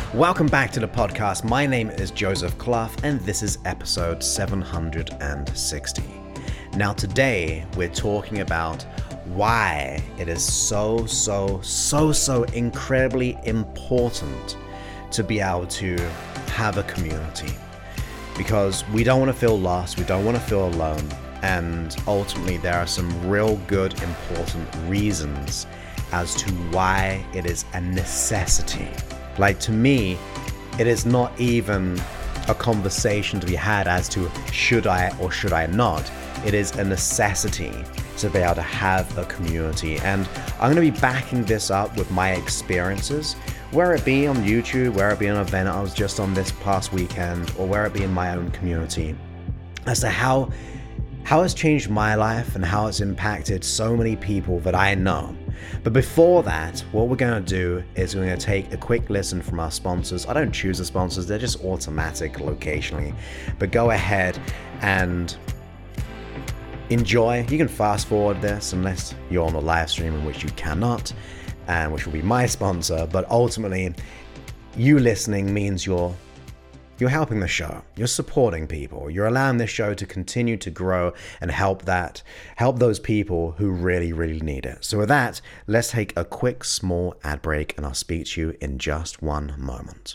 Welcome back to the podcast. My name is Joseph Clough, and this is episode 760. Now, today we're talking about why it is so incredibly important to be able to have a community. Because we don't want to feel lost, we don't want to feel alone, and ultimately there are some real good, important reasons as to why it is a necessity. Like, to me, it is not even a conversation to be had as to should I or should I not. It is a necessity to be able to have a community. And I'm going to be backing this up with my experiences, where it be on YouTube, where it be on an event I was just on this past weekend, or where it be in my own community, as to how it's changed my life and how it's impacted so many people that I know. But before that, what we're going to do is we're going to take a quick listen from our sponsors. I don't choose the sponsors, they're just automatic locationally. But go ahead and enjoy. You can fast forward this unless you're on a live stream, in which you cannot, and which will be my sponsor. But ultimately, you listening means you're helping the show. You're supporting people. You're allowing this show to continue to grow and help those people who really need it. So with that, let's take a quick small ad break, and I'll speak to you in just one moment.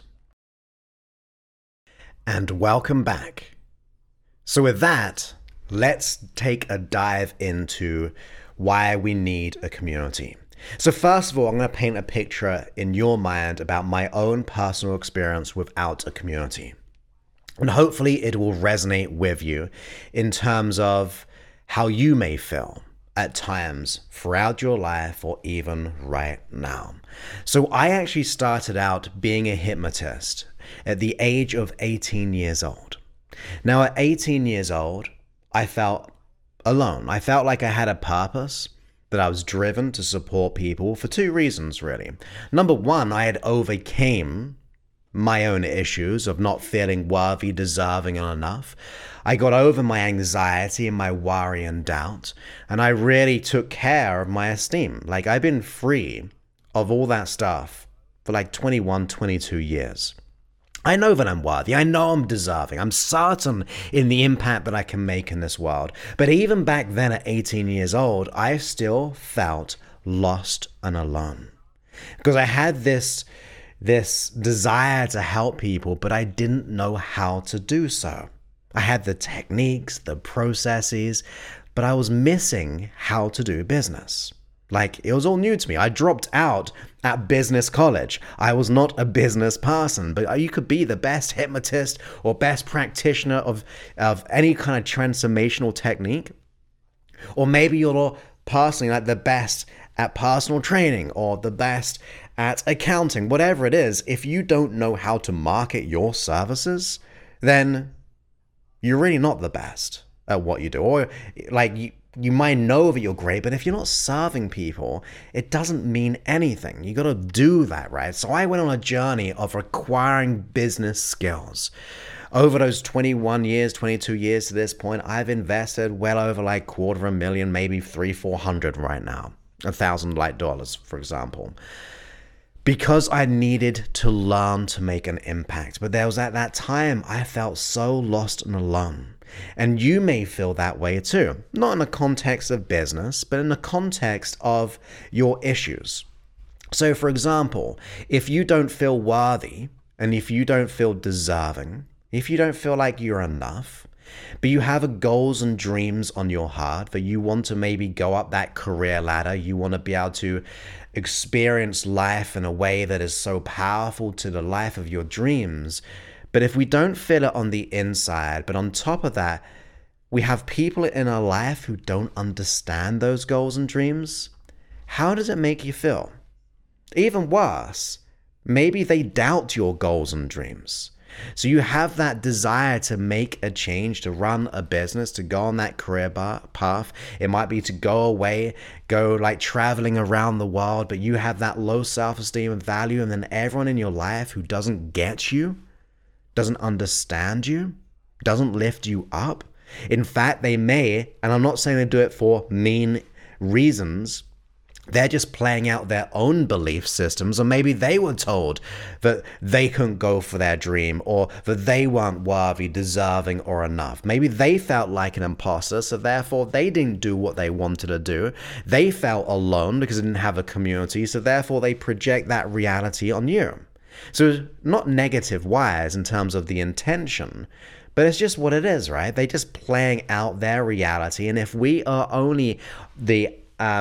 And welcome back. So with that, let's take a dive into why we need a community. So first of all, I'm going to paint a picture in your mind about my own personal experience without a community. And hopefully it will resonate with you in terms of how you may feel at times throughout your life or even right now. So I actually started out being a hypnotist at the age of 18 years old. Now at 18 years old, I felt alone. I felt like I had a purpose, that I was driven to support people for two reasons, really. Number one, I had overcame my own issues of not feeling worthy, deserving, and enough. I got over my anxiety and my worry and doubt, and I really took care of my esteem. Like, I've been free of all that stuff for like 21, 22 years. I know that I'm worthy. I know I'm deserving. I'm certain in the impact that I can make in this world. But even back then at 18 years old, I still felt lost and alone. Because I had this desire to help people, but I didn't know how to do so. I had the techniques, the processes, but I was missing how to do business. Like, it was all new to me. I dropped out at business college. I was not a business person, but you could be the best hypnotist or best practitioner of any kind of transformational technique. Or maybe you're personally like the best at personal training or the best at accounting, whatever it is. If you don't know how to market your services, then you're really not the best at what you do. Or like you might know that you're great, but if you're not serving people, it doesn't mean anything. You got to do that, right? So I went on a journey of acquiring business skills. Over those 21 years, 22 years to this point, I've invested well over like $250,000, maybe $300-400 right now, $1,000 for example, because I needed to learn to make an impact. But there was at that time, I felt so lost and alone. And you may feel that way too, not in the context of business, but in the context of your issues. So for example, if you don't feel worthy, and if you don't feel deserving, if you don't feel like you're enough, but you have goals and dreams on your heart that you want to maybe go up that career ladder, you want to be able to experience life in a way that is so powerful to the life of your dreams. But if we don't feel it on the inside, but on top of that, we have people in our life who don't understand those goals and dreams, how does it make you feel? Even worse, maybe they doubt your goals and dreams. So you have that desire to make a change, to run a business, to go on that career path. It might be to go away, go like traveling around the world, but you have that low self-esteem and value, and then everyone in your life who doesn't get you, doesn't understand you, doesn't lift you up. In fact, they may, and I'm not saying they do it for mean reasons, They're just playing out their own belief systems, or maybe they were told that they couldn't go for their dream, or that they weren't worthy, deserving, or enough. Maybe they felt like an imposter, so therefore they didn't do what they wanted to do. They felt alone because they didn't have a community, so therefore they project that reality on you. So not negative wise in terms of the intention, but it's just what it is, right? They're just playing out their reality, and if we are only the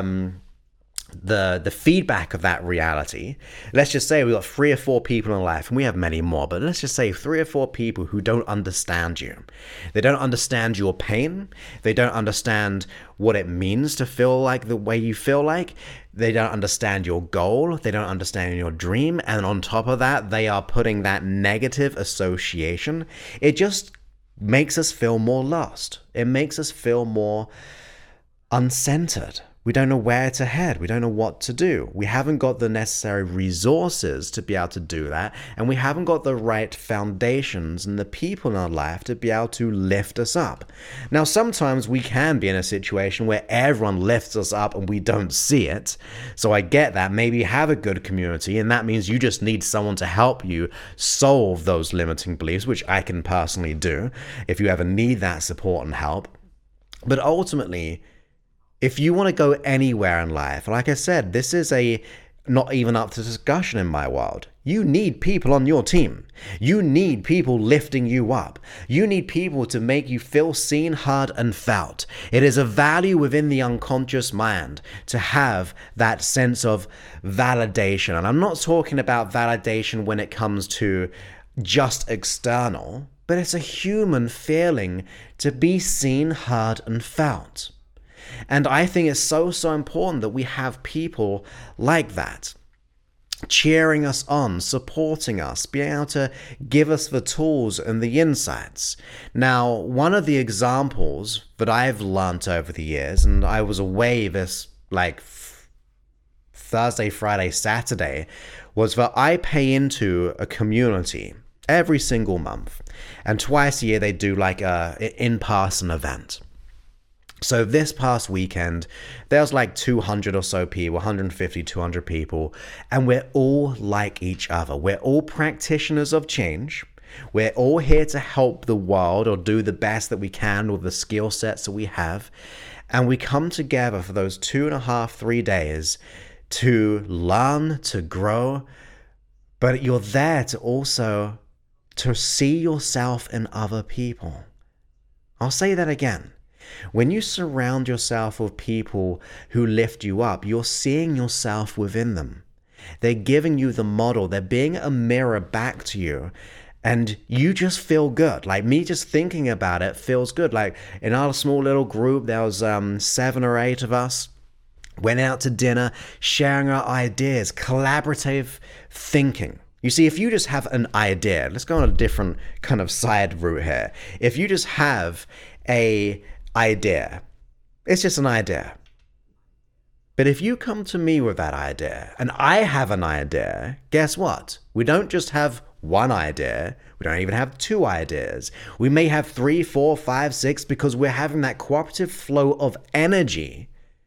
feedback of that reality, let's just say we've got 3 or 4 people in life, and we have many more, but let's just say 3 or 4 people who don't understand you. They don't understand your pain. They don't understand what it means to feel like the way you feel like. They don't understand your goal. They don't understand your dream. And on top of that, they are putting that negative association. It just makes us feel more lost. It makes us feel more uncentered. We don't know where to head. We don't know what to do. We haven't got the necessary resources to be able to do that. And we haven't got the right foundations and the people in our life to be able to lift us up. Now, sometimes we can be in a situation where everyone lifts us up and we don't see it. So I get that. Maybe you have a good community, and that means you just need someone to help you solve those limiting beliefs, which I can personally do if you ever need that support and help. But ultimately, if you want to go anywhere in life, like I said, this is not even up to discussion in my world. You need people on your team. You need people lifting you up. You need people to make you feel seen, heard, and felt. It is a value within the unconscious mind to have that sense of validation. And I'm not talking about validation when it comes to just external, but it's a human feeling to be seen, heard, and felt. And I think it's so important that we have people like that, cheering us on, supporting us, being able to give us the tools and the insights. Now, one of the examples that I've learned over the years, and I was away this Thursday, Friday, Saturday, was that I pay into a community every single month. And twice a year they do like an in-person event. So this past weekend, there was like 200 or so people, 150, 200 people, and we're all like each other. We're all practitioners of change. We're all here to help the world or do the best that we can with the skill sets that we have. And we come together for those 2.5, 3 days to learn, to grow, but you're there to also to see yourself in other people. I'll say that again. When you surround yourself with people who lift you up, you're seeing yourself within them. They're giving you the model. They're being a mirror back to you. And you just feel good. Like me just thinking about it feels good. Like in our small little group, there was 7 or 8 of us. Went out to dinner, sharing our ideas, collaborative thinking. You see, if you just have an idea, let's go on a different kind of side route here. If you just have a idea, it's just an idea. But if you come to me with that idea and I have an idea, guess what? We don't just have one idea. We don't even have 2 ideas. We may have 3, 4, 5, 6 because we're having that cooperative flow of energy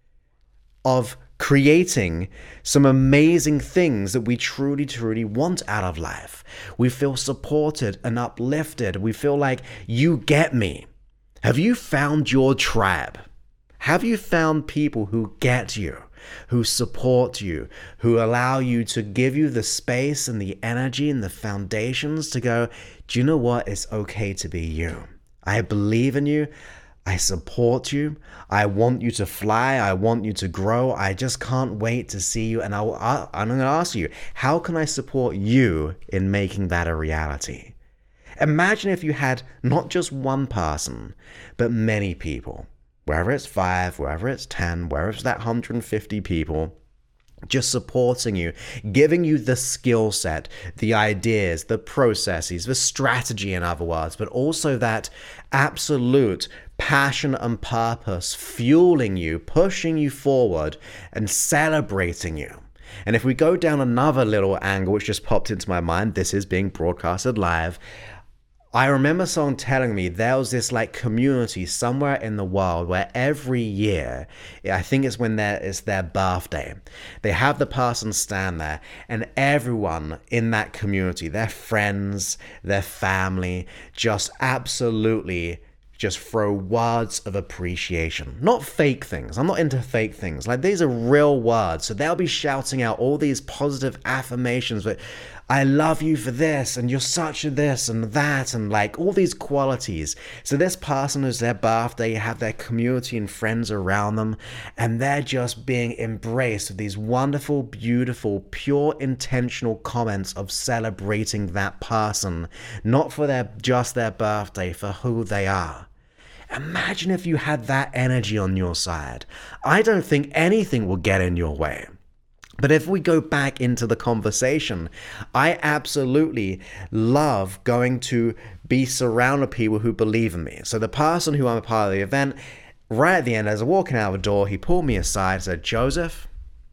of creating some amazing things that we truly, truly want out of life. We feel supported and uplifted. We feel like you get me. Have you found your tribe? Have you found people who get you, who support you, who allow you to give you the space and the energy and the foundations to go, do you know what? It's okay to be you. I believe in you. I support you. I want you to fly. I want you to grow. I just can't wait to see you. And I'm going to ask you, how can I support you in making that a reality? Imagine if you had not just one person, but many people, wherever it's 5, wherever it's 10, wherever it's that 150 people, just supporting you, giving you the skill set, the ideas, the processes, the strategy, in other words, but also that absolute passion and purpose fueling you, pushing you forward, and celebrating you. And if we go down another little angle, which just popped into my mind, this is being broadcasted live, I remember someone telling me there was this like community somewhere in the world where every year, I think it's when it's their birthday, they have the person stand there, and everyone in that community, their friends, their family, just absolutely just throw words of appreciation. Not fake things. I'm not into fake things. Like, these are real words. So they'll be shouting out all these positive affirmations, but I love you for this, and you're such a this and that, and like all these qualities. So this person is their birthday, have their community and friends around them, and they're just being embraced with these wonderful, beautiful, pure, intentional comments of celebrating that person, not for just their birthday, for who they are. Imagine if you had that energy on your side. I don't think anything will get in your way. But if we go back into the conversation, I absolutely love going to be surrounded with people who believe in me. So the person who I'm a part of the event, right at the end, as I'm walking out the door, he pulled me aside and said, Joseph,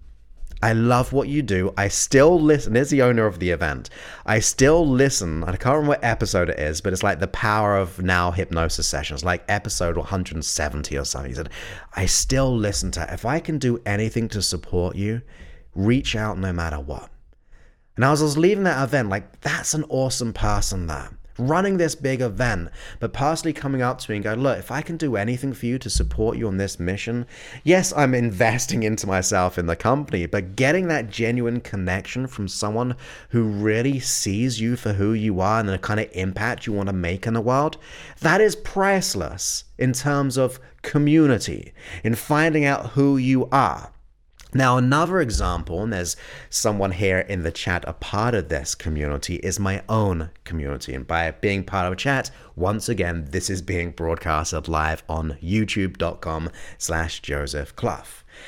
I love what you do. I still listen. There's the owner of the event. I still listen. I can't remember what episode it is, but it's like the Power of Now hypnosis sessions, like episode 170 or something. He said, I still listen to it. If I can do anything to support you, reach out no matter what. And as I was leaving that event, like, that's an awesome person there, running this big event, but personally coming up to me and going, look, if I can do anything for you to support you on this mission, yes, I'm investing into myself in the company, but getting that genuine connection from someone who really sees you for who you are and the kind of impact you want to make in the world, that is priceless in terms of community, in finding out who you are. Now, another example, and there's someone here in the chat, a part of this community, is my own community. And by being part of a chat, once again, this is being broadcasted live on youtube.com/Joseph Clough.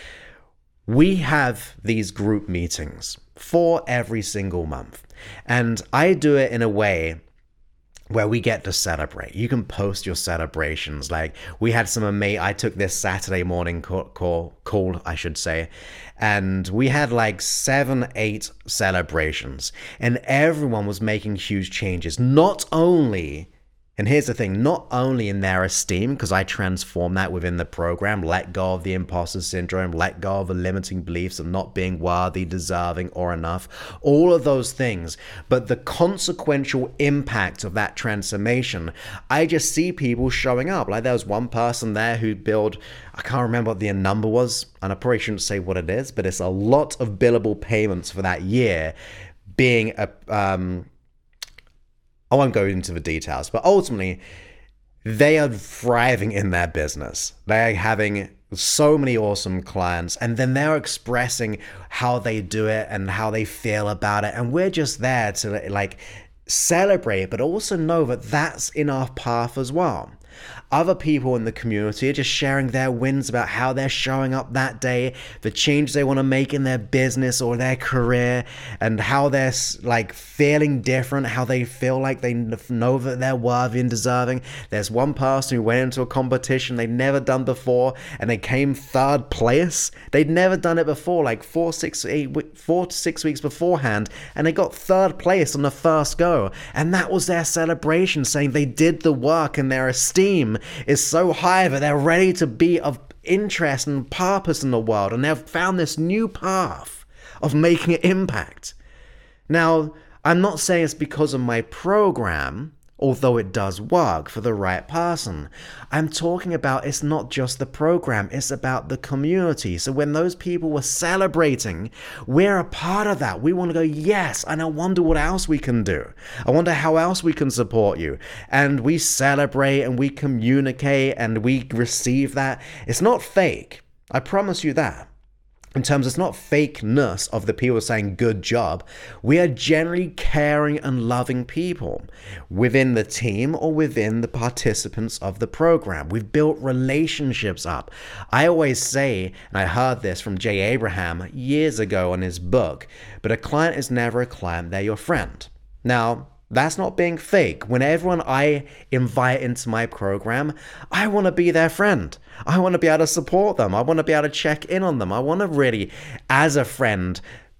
We have these group meetings for every single month. And I do it in a way where we get to celebrate. You can post your celebrations. Like, we had I took this Saturday morning call, I should say, and we had like 7-8 celebrations, and everyone was making huge changes. Not only, and here's the thing, not only in their esteem, because I transform that within the program, let go of the imposter syndrome, let go of the limiting beliefs of not being worthy, deserving, or enough, all of those things, but the consequential impact of that transformation. I just see people showing up. Like, there was one person there who billed, I can't remember what the number was, and I probably shouldn't say what it is, but it's a lot of billable payments for that year, being I won't go into the details, but ultimately, they are thriving in their business. They're having so many awesome clients, and then they're expressing how they do it and how they feel about it. And we're just there to like celebrate, but also know that that's in our path as well. Other people in the community are just sharing their wins about how they're showing up that day, the change they want to make in their business or their career, and how they're like feeling different, how they feel like they know that they're worthy and deserving. There's one person who went into a competition they'd never done before, and they came third place. They'd never done it before, like 4 to 6 weeks beforehand, and they got third place on the first go. And that was their celebration, saying they did the work and their esteem is so high that they're ready to be of interest and purpose in the world, and they've found this new path of making an impact. Now, I'm not saying it's because of my program, although it does work for the right person. I'm talking about it's not just the program, it's about the community. So when those people were celebrating, we're a part of that. We want to go, yes, and I wonder what else we can do. I wonder how else we can support you. And we celebrate and we communicate and we receive that. It's not fake. I promise you that. In terms, it's not fakeness of the people saying good job. We are generally caring and loving people within the team or within the participants of the program. We've built relationships up. I always say, and I heard this from Jay Abraham years ago in his book, but a client is never a client, they're your friend. Now, that's not being fake. When everyone I invite into my program, I want to be their friend. I want to be able to support them. I want to be able to check in on them. I want to really, as a friend,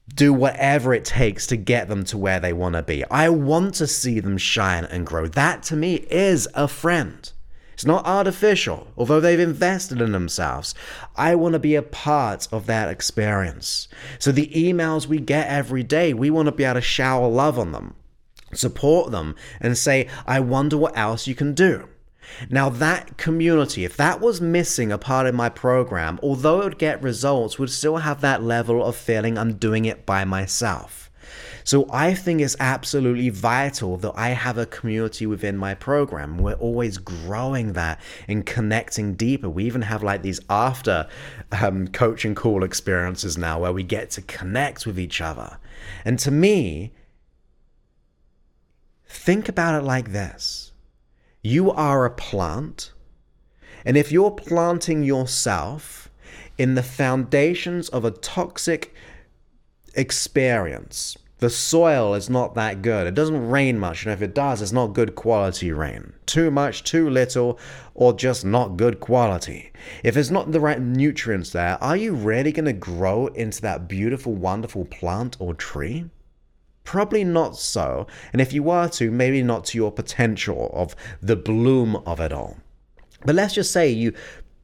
do whatever it takes to get them to where they want to be. I want to see them shine and grow. That to me is a friend. It's not artificial, although they've invested in themselves. I want to be a part of that experience. So the emails we get every day, we want to be able to shower love on them, support them, and say, I wonder what else you can do. Now that community, if that was missing a part of my program, although it would get results, would still have that level of feeling I'm doing it by myself. So I think it's absolutely vital that I have a community within my program. We're always growing that and connecting deeper. We even have like these after coaching call experiences now where we get to connect with each other. And to me, think about it like this. You are a plant, and if you're planting yourself in the foundations of a toxic experience, the soil is not that good. It doesn't rain much, and if it does, it's not good quality rain. Too much, too little, or just not good quality. If it's not the right nutrients there, are you really going to grow into that beautiful, wonderful plant or tree? Probably not so, and if you were to, maybe not to your potential of the bloom of it all. But let's just say you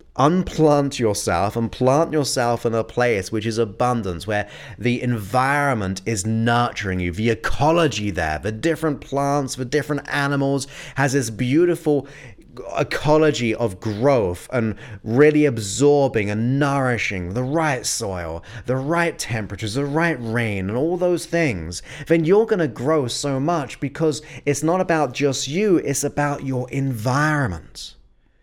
unplant yourself and plant yourself in a place which is abundance, where the environment is nurturing you, the ecology there, the different plants, the different animals, has this beautiful ecology of growth and really absorbing and nourishing the right soil, the right temperatures, the right rain, and all those things, then you're going to grow so much, because it's not about just you, it's about your environment.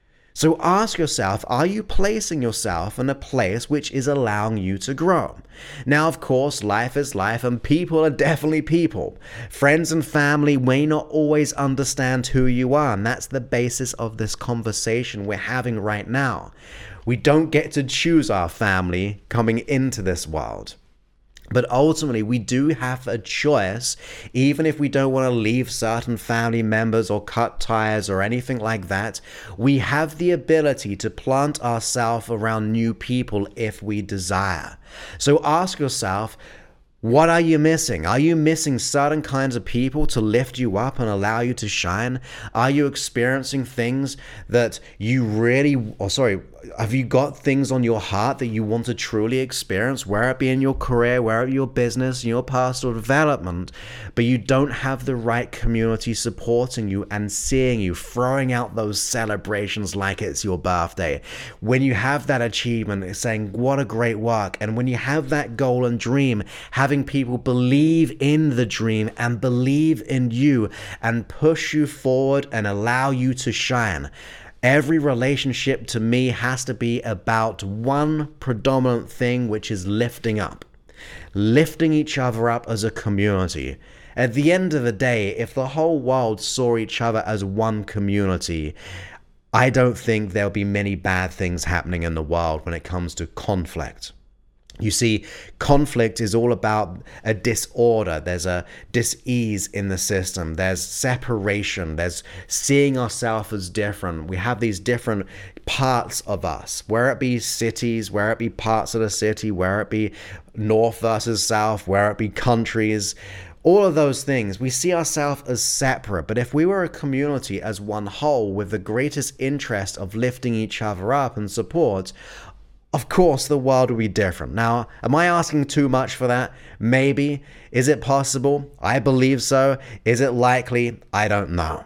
So ask yourself, are you placing yourself in a place which is allowing you to grow? Now, of course, life is life, and people are definitely people. Friends and family may not always understand who you are, and that's the basis of this conversation we're having right now. We don't get to choose our family coming into this world. But ultimately, we do have a choice, even if we don't want to leave certain family members or cut ties or anything like that. We have the ability to plant ourselves around new people if we desire. So ask yourself, what are you missing? Are you missing certain kinds of people to lift you up and allow you to shine? Are you experiencing things that you really, have you got things on your heart that you want to truly experience, where it be in your career, where it be your business, in your personal development, but you don't have the right community supporting you and seeing you, throwing out those celebrations like it's your birthday? When you have that achievement, saying, what a great work. And when you have that goal and dream, having people believe in the dream and believe in you and push you forward and allow you to shine. Every relationship to me has to be about one predominant thing, which is lifting up. Lifting each other up as a community. At the end of the day, if the whole world saw each other as one community, I don't think there'll be many bad things happening in the world when it comes to conflict. You see, conflict is all about a disorder. There's a dis-ease in the system. There's separation. There's seeing ourselves as different. We have these different parts of us, where it be cities, where it be parts of the city, where it be north versus south, where it be countries. All of those things, we see ourselves as separate. But if we were a community as one whole with the greatest interest of lifting each other up and support, of course, the world will be different. Now, am I asking too much for that? Maybe. Is it possible? I believe so. Is it likely? I don't know.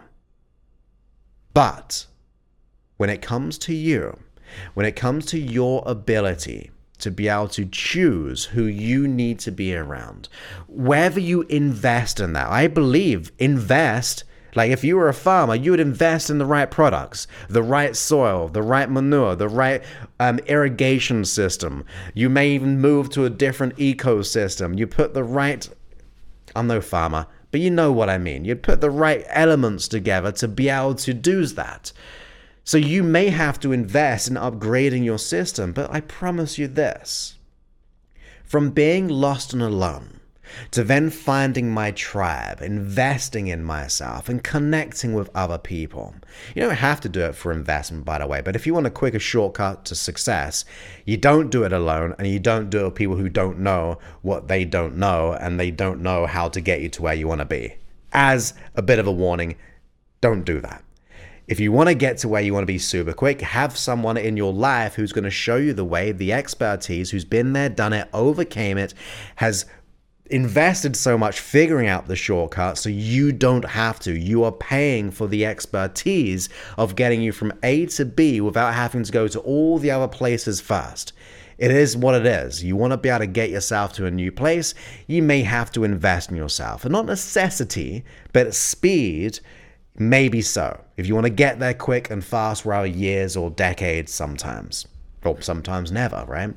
But when it comes to you, when it comes to your ability to be able to choose who you need to be around, whether you invest in that, I believe invest. Like if you were a farmer, you would invest in the right products, the right soil, the right manure, the right irrigation system. You may even move to a different ecosystem. You put the right, I'm no farmer, but you know what I mean. You put the right elements together to be able to do that. So you may have to invest in upgrading your system, but I promise you this. From being lost and alone, to then finding my tribe, investing in myself, and connecting with other people. You don't have to do it for investment, by the way, but if you want a quicker shortcut to success, you don't do it alone, and you don't do it with people who don't know what they don't know, and they don't know how to get you to where you want to be. As a bit of a warning, don't do that. If you want to get to where you want to be super quick, have someone in your life who's going to show you the way, the expertise, who's been there, done it, overcame it, has invested so much figuring out the shortcut so you don't have to. You are paying for the expertise of getting you from A to B without having to go to all the other places first. It is what it is. You want to be able to get yourself to a new place, you may have to invest in yourself. And not necessity, but speed. Maybe so. If you want to get there quick and fast, rather years or decades sometimes. Or sometimes never, right?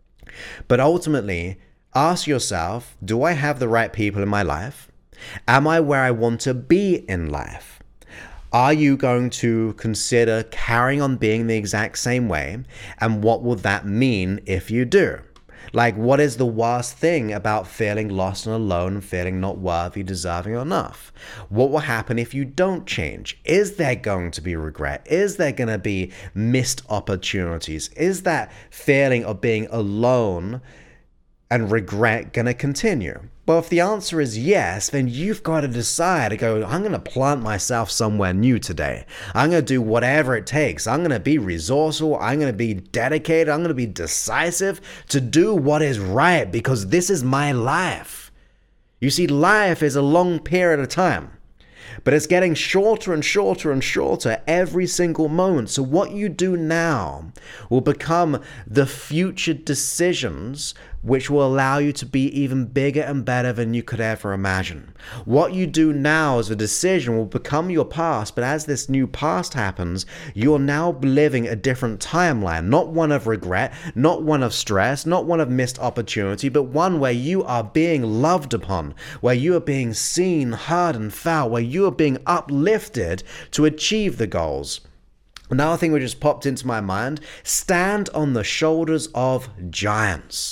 But ultimately, ask yourself, do I have the right people in my life? Am I where I want to be in life? Are you going to consider carrying on being the exact same way? And what will that mean if you do? Like, what is the worst thing about feeling lost and alone, feeling not worthy, deserving enough? What will happen if you don't change? Is there going to be regret? Is there going to be missed opportunities? Is that feeling of being alone and regret going to continue? Well, if the answer is yes, then you've got to decide to go, I'm going to plant myself somewhere new today. I'm going to do whatever it takes. I'm going to be resourceful. I'm going to be dedicated. I'm going to be decisive to do what is right because this is my life. You see, life is a long period of time, but it's getting shorter and shorter and shorter every single moment. So what you do now will become the future decisions which will allow you to be even bigger and better than you could ever imagine. What you do now as a decision will become your past, but as this new past happens, you're now living a different timeline, not one of regret, not one of stress, not one of missed opportunity, but one where you are being loved upon, where you are being seen, heard, and felt, where you are being uplifted to achieve the goals. Another thing which just popped into my mind, stand on the shoulders of giants.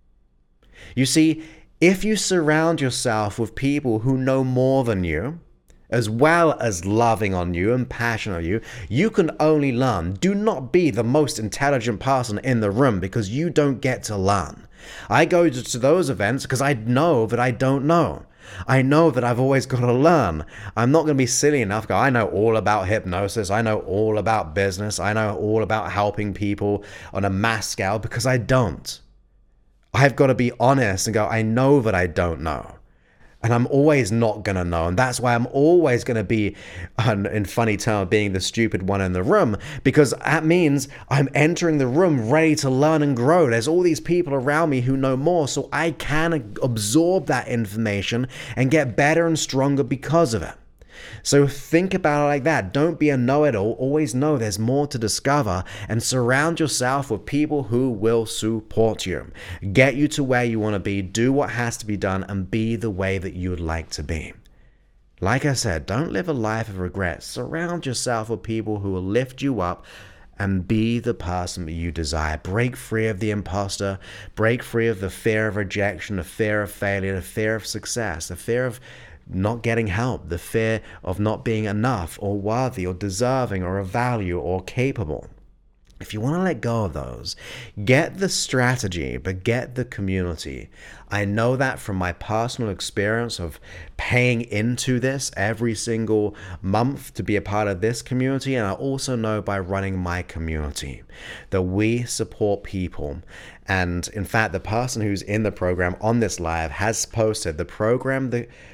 You see, if you surround yourself with people who know more than you, as well as loving on you and passionate on you, you can only learn. Do not be the most intelligent person in the room because you don't get to learn. I go to those events because I know that I don't know. I know that I've always got to learn. I'm not going to be silly enough to go, I know all about hypnosis. I know all about business. I know all about helping people on a mass scale because I don't. I've got to be honest and go, I know that I don't know. And I'm always not going to know. And that's why I'm always going to be, in funny terms, being the stupid one in the room. Because that means I'm entering the room ready to learn and grow. There's all these people around me who know more. So I can absorb that information and get better and stronger because of it. So think about it like that. Don't be a know-it-all. Always know there's more to discover and surround yourself with people who will support you. Get you to where you want to be, do what has to be done, and be the way that you would like to be. Like I said, don't live a life of regret. Surround yourself with people who will lift you up and be the person that you desire. Break free of the imposter. Break free of the fear of rejection, the fear of failure, the fear of success, the fear of not getting help, the fear of not being enough or worthy or deserving or of value or capable. If you want to let go of those, get the strategy, but get the community. I know that from my personal experience of paying into this every single month to be a part of this community. And I also know by running my community that we support people. And in fact, the person who's in the program on this live has posted the program,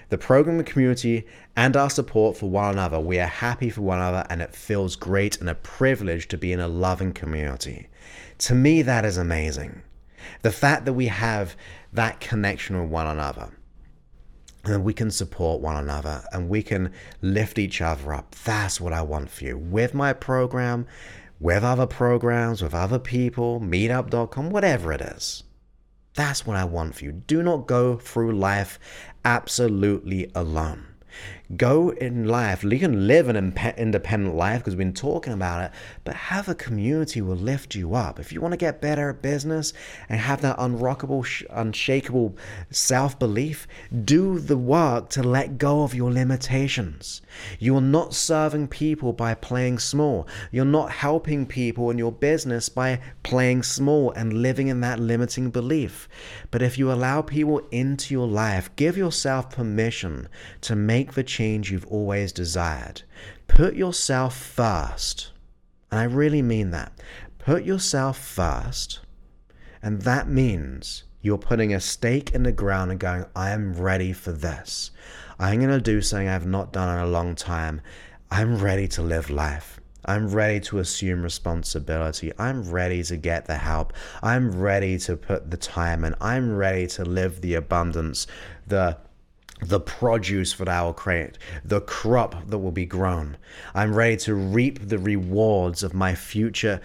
the community, and our support for one another. We are happy for one another, and it feels great and a privilege to be in a loving community. To me, that is amazing. The fact that we have that connection with one another, and we can support one another, and we can lift each other up. That's what I want for you. With my program, with other programs, with other people, meetup.com, whatever it is. That's what I want for you. Do not go through life absolutely alone. Go in life. You can live an independent life because we've been talking about it, but have a community will lift you up. If you want to get better at business and have that unrockable, unshakable self-belief, do the work to let go of your limitations. You are not serving people by playing small. You're not helping people in your business by playing small and living in that limiting belief. But if you allow people into your life, give yourself permission to make the change you've always desired. Put yourself first. And I really mean that. Put yourself first. And that means you're putting a stake in the ground and going, I am ready for this. I'm going to do something I've not done in a long time. I'm ready to live life. I'm ready to assume responsibility. I'm ready to get the help. I'm ready to put the time in. I'm ready to live the abundance, the produce that I will create, the crop that will be grown. I'm ready to reap the rewards of my future,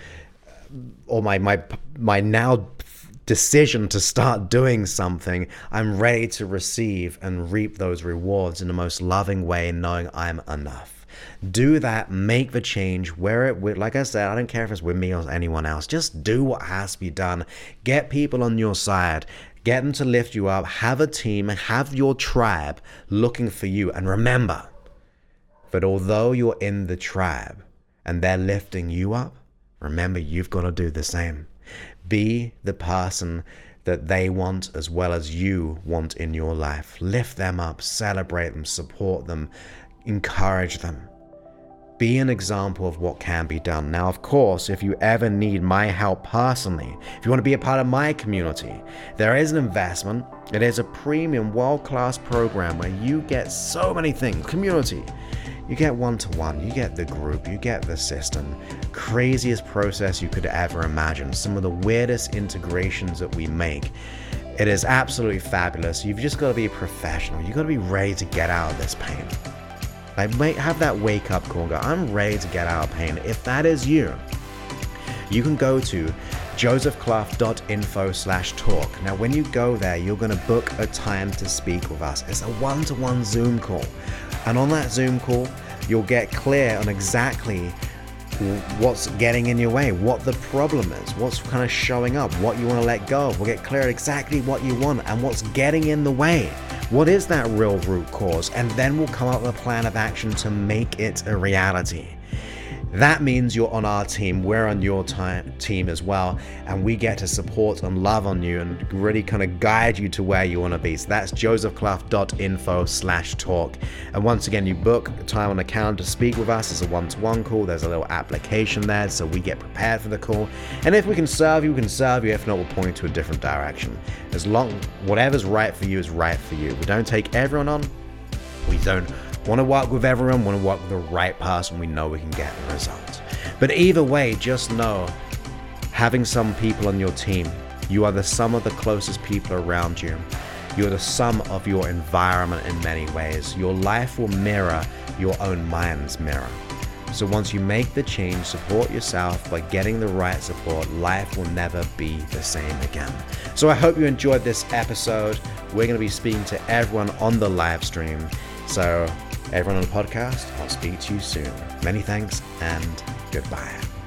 or my now decision to start doing something. I'm ready to receive and reap those rewards in the most loving way, knowing I'm enough. Do that, make the change, like I said, I don't care if it's with me or anyone else. Just do what has to be done. Get people on your side. Get them to lift you up. Have a team. Have your tribe looking for you. And remember that although you're in the tribe and they're lifting you up, remember you've got to do the same. Be the person that they want as well as you want in your life. Lift them up, celebrate them, support them, encourage them. Be an example of what can be done. Now, of course, if you ever need my help personally, if you want to be a part of my community, there is an investment. It is a premium, world-class program where you get so many things. Community. You get one-to-one, you get the group, you get the system. Craziest process you could ever imagine. Some of the weirdest integrations that we make. It is absolutely fabulous. You've just got to be a professional. You've got to be ready to get out of this pain. Like, have that wake-up call and go, I'm ready to get out of pain. If that is you, you can go to josephclough.info/talk. Now, when you go there, you're going to book a time to speak with us. It's a one-to-one Zoom call. And on that Zoom call, you'll get clear on exactly what's getting in your way, what the problem is, what's kind of showing up, what you want to let go of. We'll get clear exactly what you want and what's getting in the way. What is that real root cause? And then we'll come up with a plan of action to make it a reality. That means you're on our team, we're on your team as well, and we get to support and love on you and really kind of guide you to where you want to be. So that's josephclough.info/talk. And once again, you book time on the calendar to speak with us. It's a one-to-one call. There's a little application there, so we get prepared for the call. And if we can serve you, we can serve you. If not, we'll point to a different direction. Whatever's right for you is right for you. We don't take everyone on. We don't want to work with everyone, want to work with the right person. We know we can get the results. But either way, just know, having some people on your team, you are the sum of the closest people around you. You're the sum of your environment in many ways. Your life will mirror your own mind's mirror. So once you make the change, support yourself by getting the right support, life will never be the same again. So I hope you enjoyed this episode. We're going to be speaking to everyone on the live stream. So everyone on the podcast, I'll speak to you soon. Many thanks and goodbye.